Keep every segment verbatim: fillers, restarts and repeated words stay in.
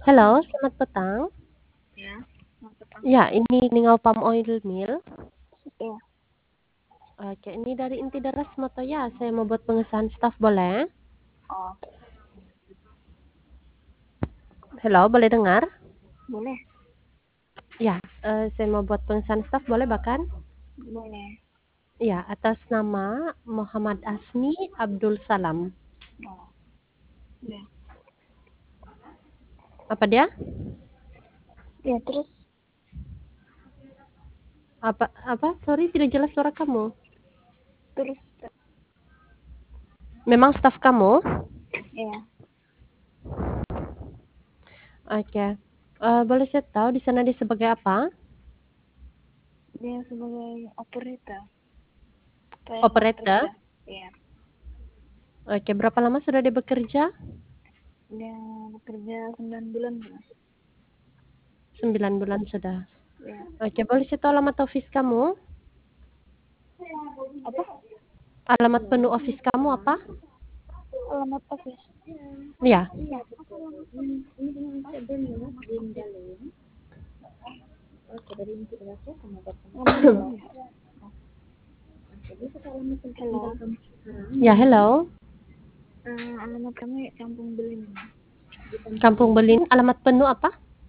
Halo, selamat petang. Ya, selamat petang. Ya, ini Ningau Palm Oil Mill. Iya. Oke, ini dari Inti Deras Moto ya. Saya mau buat pengesahan staf, boleh? Oh, Halo, boleh dengar? boleh, Ya, eh, saya mau buat pengesahan staf, boleh bahkan? boleh. Ya, atas nama Muhammad Asmi Abdul Salam. Oh, ya. Apa dia? Ya, terus Apa? Apa? Sorry, tidak jelas suara kamu. terus Memang staf kamu? ya, Oke. Eh, boleh saya tahu di sana dia sebagai apa? dia sebagai operator, pelayanan Operator. kerja. Ya, Oke, berapa lama sudah dia bekerja? dia bekerja sembilan bulan ya. Sembilan bulan sudah. Ya. Oke, boleh saya tahu alamat office kamu? Apa? Alamat penuh office kamu apa? Alamat office. Iya. Iya. Apa alamat office? Halo. Ya, hello. Eh, alamat kami Kampung Belin. Kampung Belin. Alamat penuh apa?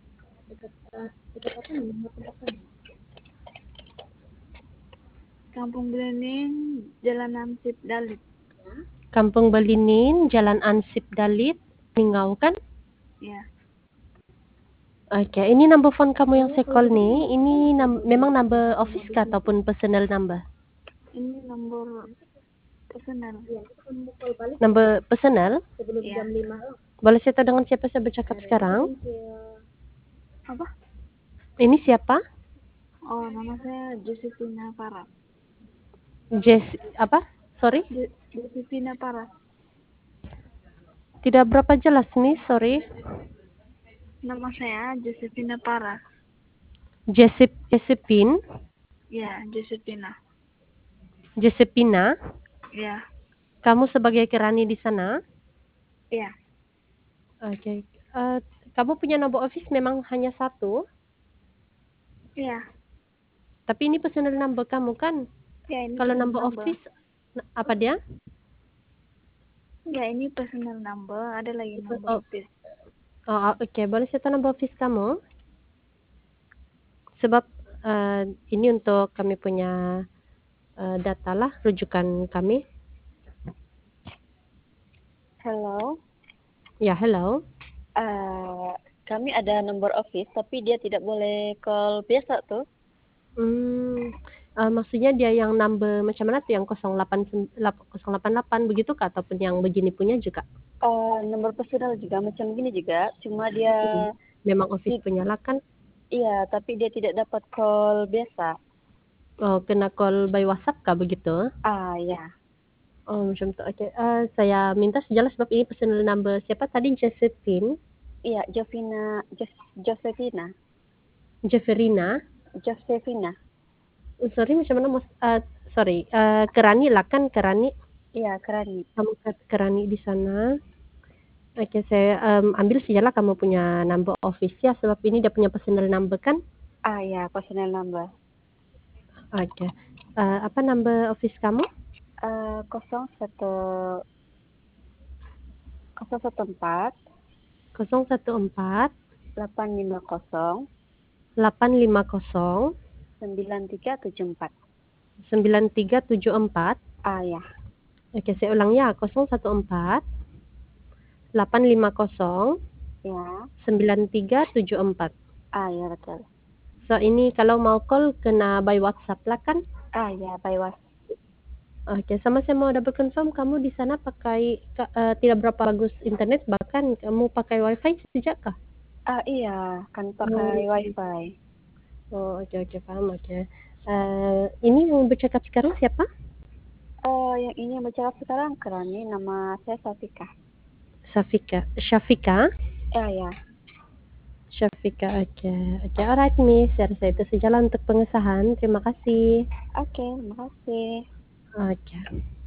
Kampung Belining, Jalan Ansip Dalit. Kampung Belinin, Jalan Ansip Dalit, Ningau kan? Ya. Oke, ini number phone kamu yang saya call nih. Ini nam- memang number office kah ataupun personal number? Ini nomor personal. Number personal? Ya. Boleh saya tahu dengan siapa saya bercakap sekarang? Apa? Ini siapa? Oh, nama saya Josephina Paras. Jess, apa? Sorry? Jo- Josephina Paras. Tidak berapa jelas nih, sorry. Nama saya Josephina Paras. Jessip, Jessipin, Ya, Josephina. Jessipina. Ya, Kamu sebagai kirani di sana? ya, Oke. Eh, kamu punya nomor office memang hanya satu, ya, tapi ini personal number kamu kan? ya ini Kalau personal number number. office, na- apa dia? Ya, ini personal number. Ada lagi number Oh, office. oh, ah, oke. Boleh saya tahu number office kamu? Sebab eh, ini untuk kami punya eh, data lah, rujukan kami. Hello. Ya, hello. Uh, kami ada nomor office, tapi dia tidak boleh call biasa tuh. Hmm, eh, maksudnya dia yang number macam mana tuh yang nol delapan sem- lap- nol delapan delapan begitu kah ataupun yang begini punya juga? Uh, nomor personal juga macam gini juga, cuma dia Hmm, memang office ti- punya lah kan? iya, tapi dia tidak dapat call biasa. Oh, kena call by WhatsApp kah begitu? Ah, ya. Oh, macam tu. Okey. Uh, saya minta sejelas sebab ini personal number siapa tadi? Josephine, Iya, Jovina, Jos- Josephina, Jeferina. Josephina. Oh, sorry, macam mana? Mas, uh, sorry, uh, Kerani lah kan? Kerani. Iya, Kerani. Kamu ke- Kerani di sana. Oke, saya um, ambil sajalah kamu punya number office ya, sebab ini dia punya personal number kan? Ah, ya, personal number. Oke. Uh, apa number office kamu? Uh, kosong satu kosong satu empat nol satu empat delapan lima kosong delapan lima kosong sembilan tiga tujuh empat. sembilan tiga tujuh empat. Ah, ya, Oke, saya ulang ya. nol satu empat delapan lima kosong ya. sembilan tiga tujuh empat. Ah, ya betul. So ini kalau mau call kena by WhatsApp lah kan? Ah, ya, by was. Oke, sama saya mau double confirm kamu di sana pakai ka- eh, tidak berapa bagus internet, bahkan kamu pakai wifi sejak kah? Ah, iya, kan pakai Oh, wifi. oh, oke oke paham oke. Eh, ini yang bercakap sekarang siapa? Oh, yang ini yang bercakap sekarang Kerani, nama saya Safika. Safika, Syafika, Ya, ya. Syafika. Oke oke, alright Miss. Saya rasa itu sejalan untuk pengesahan. Terima kasih. Oke, terima kasih. Oke.